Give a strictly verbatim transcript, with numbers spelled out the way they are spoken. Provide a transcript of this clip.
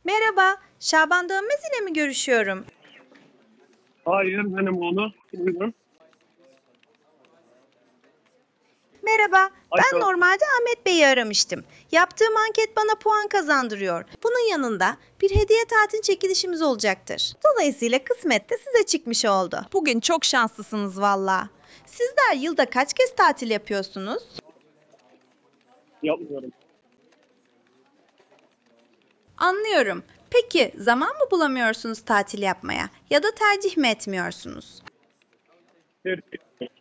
Merhaba, Şaban Dönmez ile mi görüşüyorum? Hayır, benim oğlu. Buyurun. Merhaba, ben Alo. normalde Ahmet Bey'i aramıştım. Yaptığım anket bana puan kazandırıyor. Bunun yanında bir hediye tatil çekilişimiz olacaktır. Dolayısıyla kısmet de size çıkmış oldu. Bugün çok şanslısınız valla. Sizler yılda kaç kez tatil yapıyorsunuz? Yapmıyorum. Anlıyorum. Peki zaman mı bulamıyorsunuz tatil yapmaya ya da tercih mi etmiyorsunuz? Tercih.